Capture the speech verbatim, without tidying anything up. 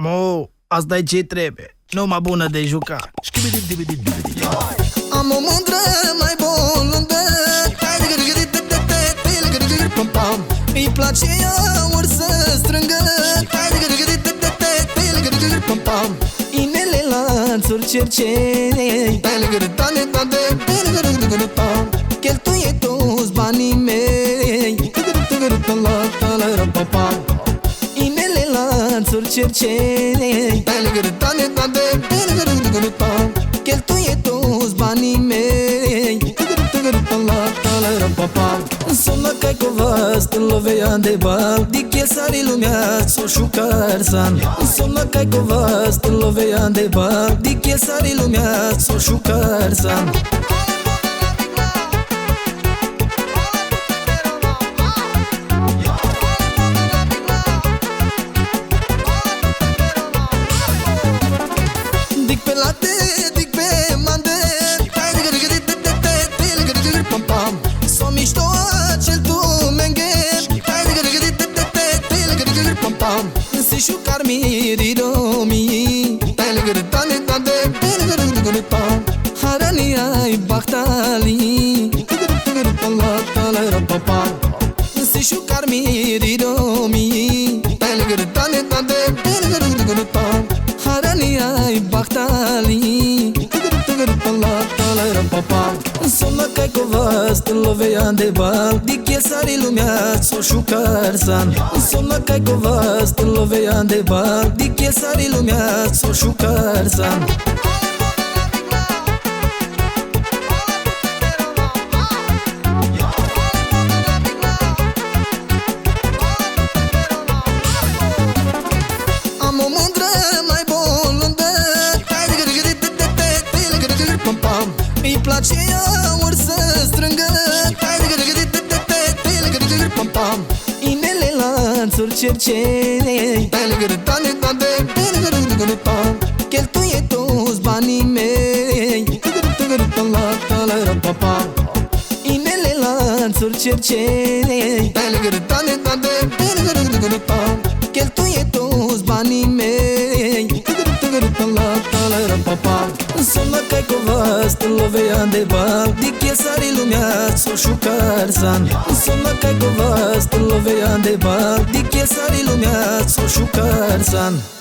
Mo, asta e ce trebuie. Numai bună de jucat. Am o mândră mai bolundă, îi place ea ori să strângă, inele lanțuri cercei, cheltuie toți banii mei, inele lanțuri cercei, cheltuie toți banii mei. Sună cai cu vas, te lovea de bal, di che sari lumea so șucarsan. Sună cai cu vas, te lovea de bal, di che sari lumea so șucarsan. Dic pe late, dic pe mande, so mișto acel tu mengher, si șucar miriromi, harani ai bahtali, si șucar miriromi, harani ai bahtali. Sună cai cu vas, te lovea de bal, di che sari lumea so șucarsan. Sună cai cu vas, te lovea de bal, di che sari lumea so șucarsan. Am o mândră mai bolundă, îi place ea ori să strângă, inele lanțuri cercei, cheltuie toți banii mei, inele lanțuri cercei, cheltuie toți banii mei. Sună cai cu vas, te lovea de bal, di che sari lumea so șucarsan. Sună cai cu vas, te lovea de bal, di che sari lumea so șucarsan.